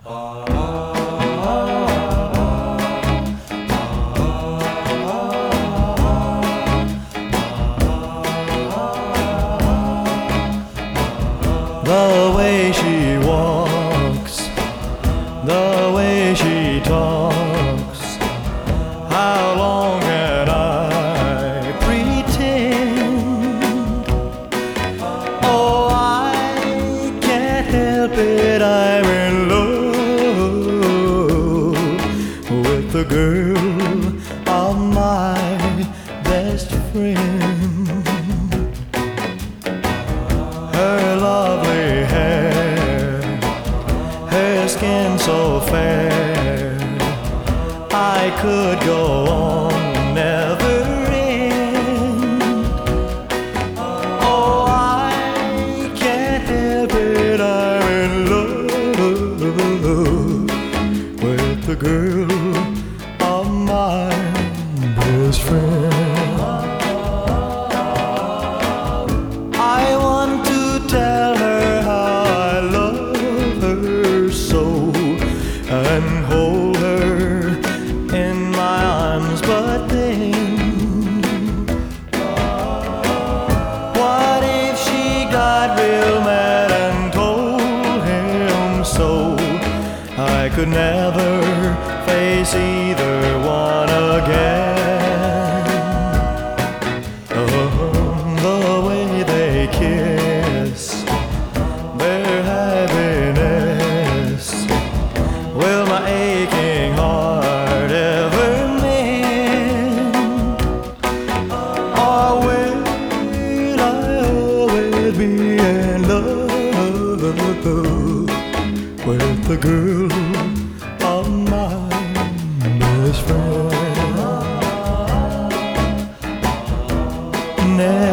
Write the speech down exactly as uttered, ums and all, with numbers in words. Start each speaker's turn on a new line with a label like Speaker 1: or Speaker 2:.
Speaker 1: The way she walks, the way she talks, how long can I pretend? Oh, I can't help it, I'm in love with the girl of my best friend. Her lovely hair, her skin so fair, I could go on, never end. Oh, I can't help it, I'm in love with the girl of my best friend. I want to tell her how I love her so, and hold her in my arms, but then what if she got real mad and told him so? I could never face either one again. Oh, the way they kiss, their happiness, will my aching heart ever mend? Or will I always be in love with the girl of my best friend? Never